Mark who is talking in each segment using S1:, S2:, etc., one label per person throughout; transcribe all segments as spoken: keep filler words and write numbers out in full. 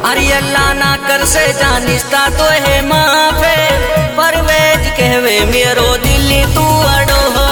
S1: अरे अल्लाह ना कर से जानिस्ता तो है माफे परवेज कहवे मेरो दिल्ली तू अड़ो हो।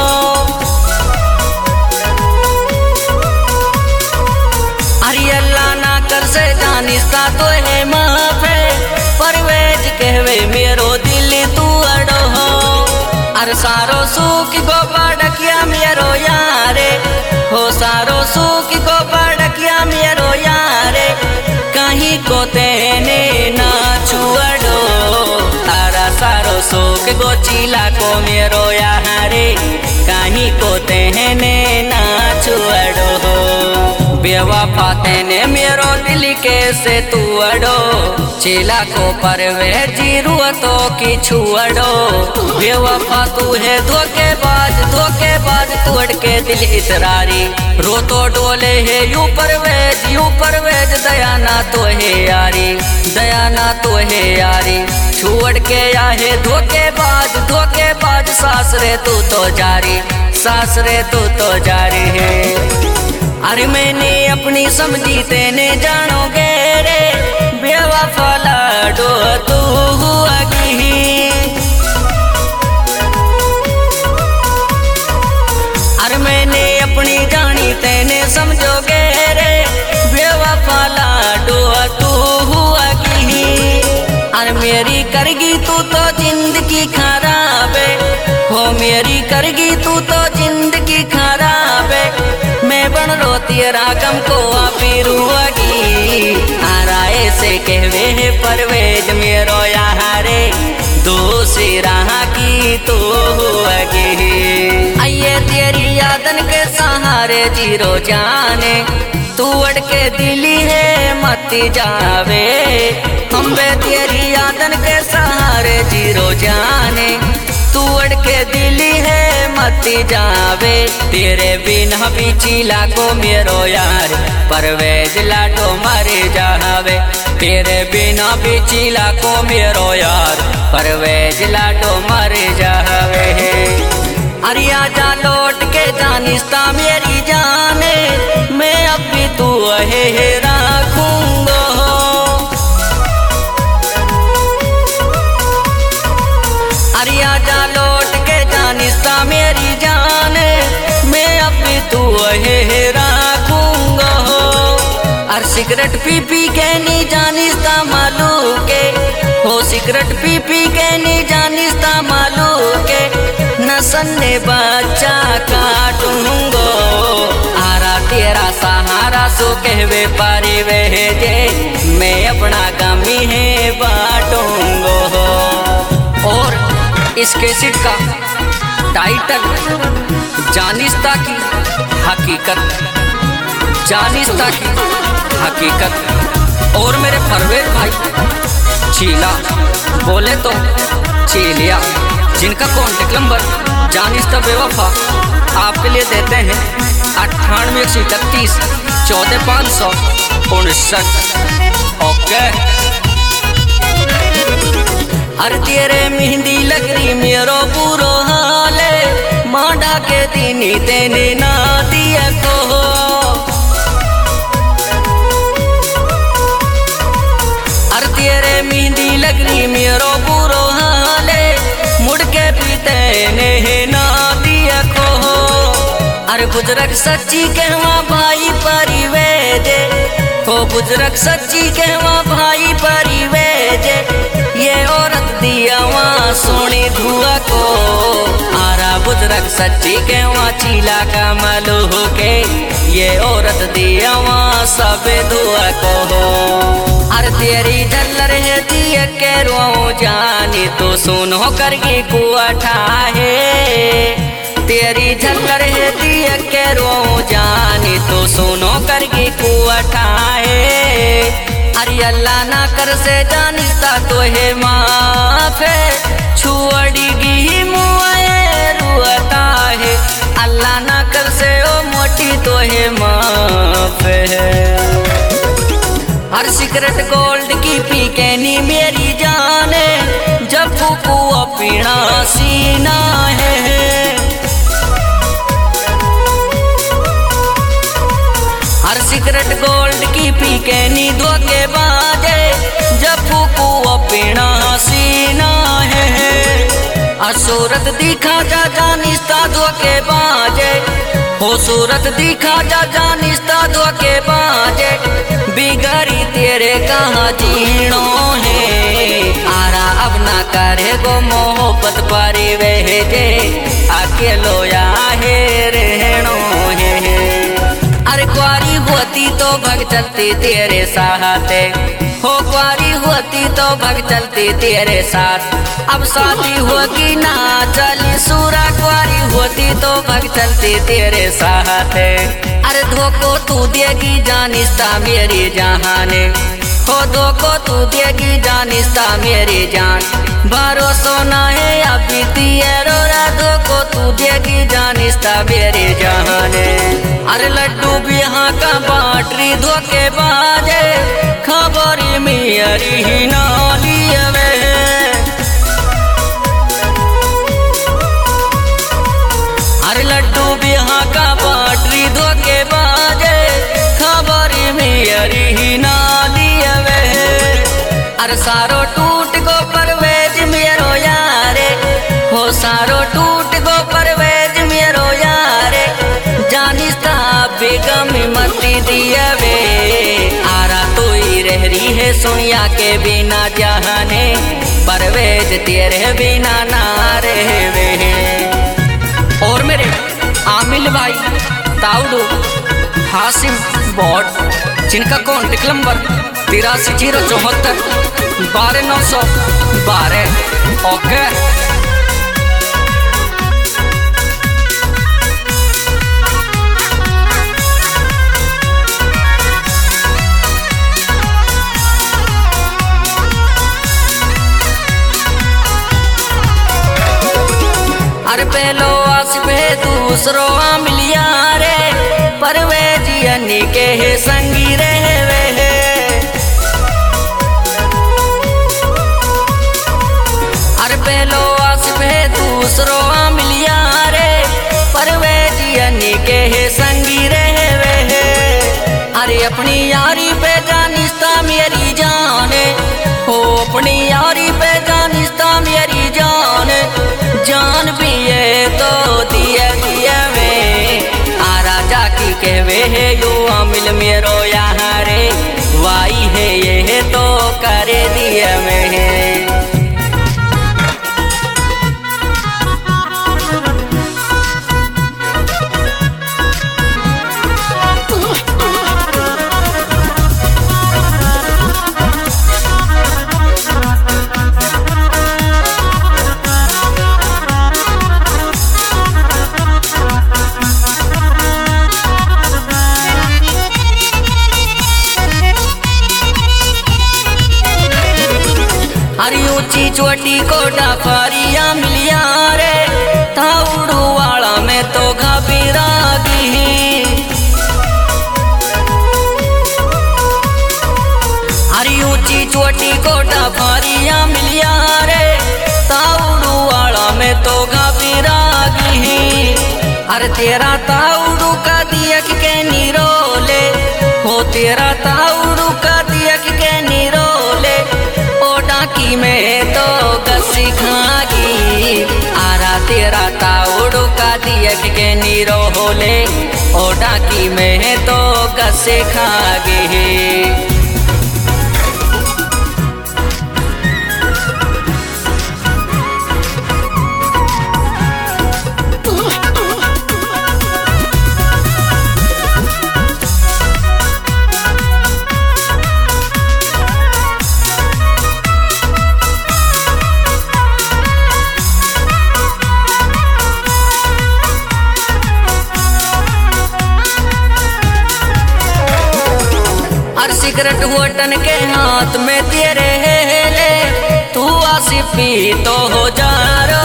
S1: अरे अल्लाह ना कर से जानिस्ता तो है माफे परवेज कहवे मेरो दिल्ली तू अड़ो हो। अरे सारो सुख को बड़किया मेरो यारे हो सारो सुख को बड़किया मेरो यारे कहीं को तेने ना छुअड़ो। तारा सारो सुख गो चिला को मेरो यारे कहीं को तेने ना छुअड़ो। बेवफा तेने मेरो दिल के से तू अड़ो चिला को परवे जीरू तो की छुअड़ो। बेवफा तू है धोखेबाज धोखेबाज तू अड़के दिल इतरारी रो तो डोले है यू परवेज यू परवेज दया ना तो है यारी दया ना तो है यारी छुअड़ के या है धोखेबाज धोखेबाज सासरे तू तो जारी सासरे तू तो जारी है। अरे मैंने अपनी समझी तेने जानोगे रे बेवफा लाडो तू हुआ की। अरे मैंने अपनी जानी तेने समझोगे रे बेवफा लाडो तू हुआ की। अरे मेरी करगी तू तो जिंदगी खराब हो मेरी करगी तू तो जिंदगी खराब मैं बन रोती रागम को आपी रुआगी। आराए से कहवे है परवेज मेरो यारे दूसरी राह की तू हुआगी। आइए तेरी यादन के सहारे जीरो जाने तू अड़के दिली है मत जावे हम बे तेरी यादन के सहारे जीरो जाने तू अड़के दिली है मत जावे। तेरे बिना भी चिला को मेरो यार परवेज लाडो मरे जावे तेरे बिना भी चिला को मेरो यार परवेज लाडो मरे जावे। अरे आजा लौट के जानिस्ता मेरी जाने मैं अब भी तू है राखूंगा। अरे आजा लौट के जानिस्ता मेरी जाने मैं अब भी तू है राखूंगा। और सिगरेट पी पी के नहीं जानिस्ता मालू के हो सिगरेट पी पी के नहीं जानिस्ता मालू के नसने बच्चा काटूंगो। आरा तेरा सहारा सो कहवे पारी वे जे मैं अपना गमी है बांटूंगो। और इस कैसेट का टाइटल जानिस्ता की हकीकत जानिस्ता की हकीकत। और मेरे परवेज भाई चीला बोले तो चीलिया जिनका कॉन्टेक्ट नंबर जानिस्ता बेवफा आपके लिए देते हैं अट्ठानवे एक सौ इकतीस चौदह पाँच सौ उनसठ। ओके अरे तेरे मेहंदी लग रही मेरो बुरो हाले मांडा के दीनी तेने ना दिया को। अरे तेरे मेहंदी लग रही मेरो बुरो हाले मुड़ के भी तेने ना दिया को। अरे बुजुर्ग सच्ची कहवा भाई परिवेज हो बुजुर्ग सच्ची कहवा भाई परिवेज ये औरत दिया वहाँ सोनी धुआ को। आरा बुजुर्ग सच्ची के वहाँ चीला का मलू के ये औरत दिया वहाँ सब धुआ को। अरे तेरी झल्लर है दिया के रो जानी तो सुनो करके कुआठा है तेरी झल्लर है दिया के रो जानी तो सुनो करके कुआठा है। अरे अल्लाह ना कर से जानिस्ता तो है माफे छुअड़गी मुआए रुआता है अल्लाह ना कर से ओ मोटी तो है माफे। हर सिगरेट गोल्ड की पी के नी मेरी जाने जब फूकू पीना सीना है। हर सिगरेट गोल्ड की पी के नी धोखे बाजे सूरत दिखा जा जानिस्ता धोके बाजे, हो सूरत दिखा जा जानिस्ता धोके बाजे। बिगड़ी तेरे कहाँ जीणो है, आरा अब ना करे गो मोहब्बत परिवेजे, अकेलो या है रहनो है। अरे कुआरी होती तो भग चलती तेरे साथ, हो कुआरी होती तो भग चलती तेरे साथ। अब शादी होगी ना चली सूरा, कुआरी होती तो भग चलती तेरे साथ। अरे धोखो तू देगी जानिस्ता मेरी जहाने, हो धोखो तू देगी जानिस्ता मेरी जान। भरोसा ना है अभी तेरो, धोखो तू देगी जानिस्ता मेरी जहाने। अरे लड्डू भी यहाँ का बाटरी धोके बाजे, खबरी मेरी ही नाली में। अरे लड्डू भी यहाँ का बाटरी धोके बाजे, खबरी मेरी ही नाली में। अरे सारो टूट गो परवेज मेरो यारे, हो सारो टूट गो परवेज मेरो यारे। जानिस्ता बेगम मती दिया वे, आरा तो ही रह रही है सुनिया के बिना जहाने, परवेज तेरे बिना ना रहे वे। और मेरे आमिल भाई ताउडू हासिम बॉट, जिनका कॉन्टेक्ट नंबर तिरासी जीरो चौहत्तर बारह नौ सौ बारह। ओके अरे पहलो आसिफ है दूसरो मिलिया रे, परवेज यानी के है संगी रहे वे। अरे पहलो आसिफ है दूसरो मिलिया रे, परवेज यानी के है संगी रहे वे। अरे अपनी यारी पे जानिस्ता मेरी जाने, हो अपनी यारी पे जानिस्ता मेरी जाने। जान भी है तो दिया दिया में, आरा जाकी कहवे है यो अमिल मेरो यहाँ रे, वाई है ये तो करे दिया में है। ऊंची चोटी को डाफारिया मिलिया रे, ताउड़ू वाला में तो घबरागी। अरे ऊंची चोटी को डाफारिया मिलिया रे, ताउड़ू वाला में तो घबरागी। अरे तेरा ताउड़ू का दियक के निरोले, हो तेरा ताउड़ू का दियक के निरोले। डाकी में तो गसी खागी, आरा तेरा ताउड़ू का दियक के नीरो होले, ओ डाकी में तो गसे खागी। सिगरेट होटन के हाथ में तेरे ले, तू आसिफी तो हो जा रो।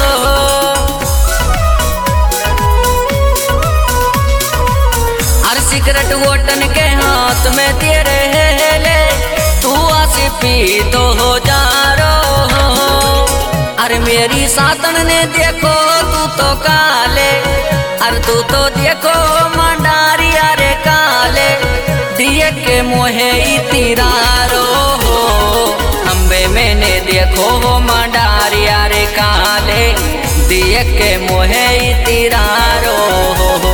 S1: अरे सिगरेट होटन के हाथ में तेरे ले, तू आसिफी तो हो जा रो। अरे मेरी सातन ने देखो तू तो काले, अरे तू तो देखो मंडारी अरे काले। दिए के मोहे इतिरारो हो, अम्बे मैंने देखो हो मंडारिया रे काले। दिए के मोहे तिरारो हो।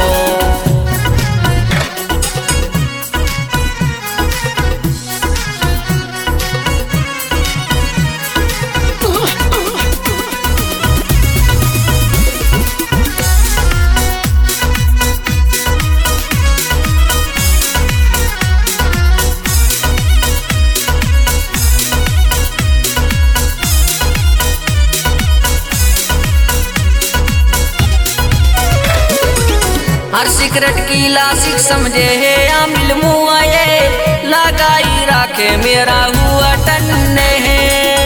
S1: हर सिगरेट की लासिक समझे है आमिल मुआए लगाई राखे मेरा हुआ टन्ने है।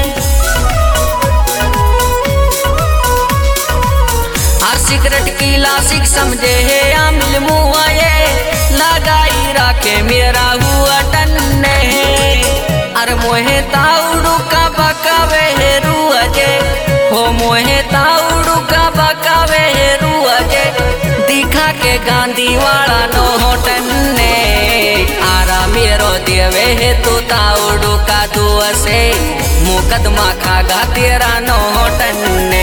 S1: हर सिगरेट की लासिक समझे है आमिल मुआए लगाई राखे मेरा हुआ टन्ने है। अरे मोहे ताउडू का बकावे है रुअजे हो मोहे ताउडू का बकावे है रुअजे दिखा के गांधी वाला नो टन्ने आरा मेरो देवे है तो ताउडू का दुआ से मुकदमा खागा तेरा नो टन्ने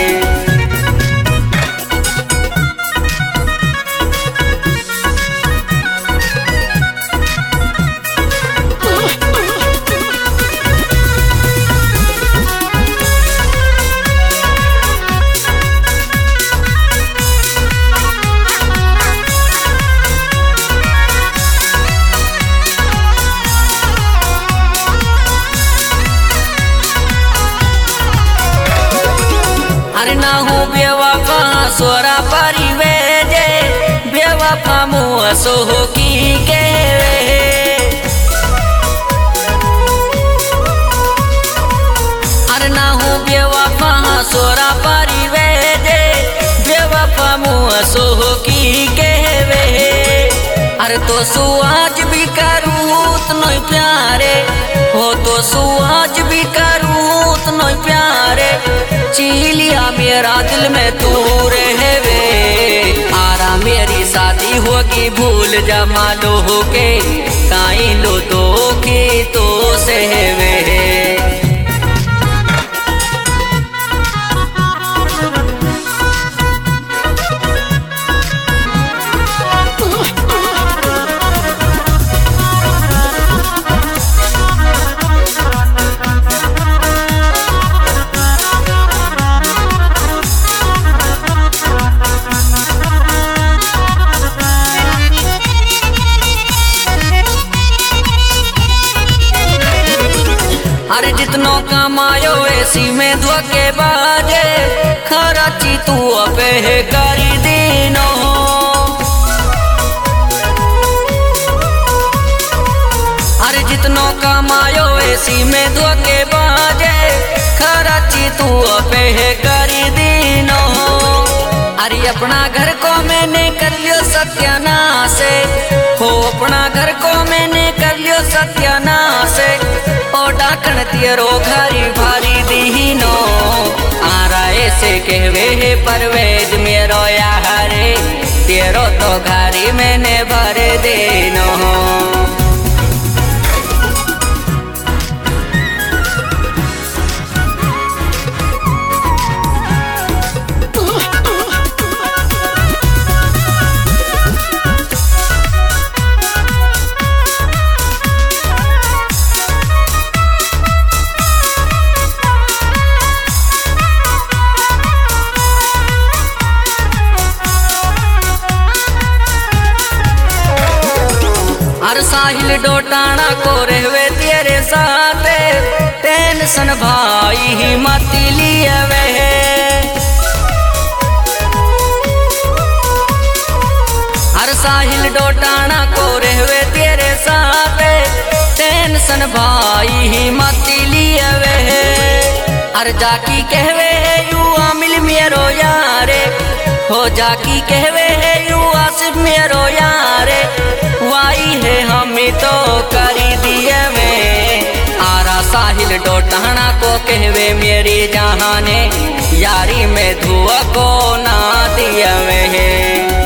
S1: अरे ना हूँ बेवफा सोरा परिवेजे बेवफा मुँह सोहो की के अरे ना हूँ बेवफा सोरा परिवेजे बेवफा मुँह सोहो की के अरे तो सुआज भी करूँ उतना प्यारे हो तो सुआज भी करूँ उतना प्यारे चिलिया मेरा दिल में तू रहवे आरा मेरी शादी होगी भूल जमा लो के काई लो तो की तो सहवे। अरे जितनो कमायो ऐसी में धोखे बाजे खराची तू अबे करी दीनो अरे जितनो कमायो ऐसी में धोखे बाजे खराची तू अबे करी दीनो। अरे अपना घर को मैंने कर लियो सत्यानाश हो अपना घर को मैंने कर लियो सत्यानाश ओ डाकण तेरो घरी भारी दीनो आरा ऐसे कहवे है परवेज मेरो यारे तेरो तो घरी मैंने भर देनो। हर साहिल डोटाना को रहवे तेरे साथ टेंशन भाई ही मत लिए वे हर साहिल डोटाना को रहवे तेरे साथ टेंशन भाई ही मत लिए वे हर जाकी कहवे यू आमिल मेरो यारे हो जाकी कहवे यू आसिफ मेरो यारे वाई है हमें तो करी दिए में आरा साहिल डोटाना को कहवे मेरी जहाने यारी में धुआ को ना दिया में।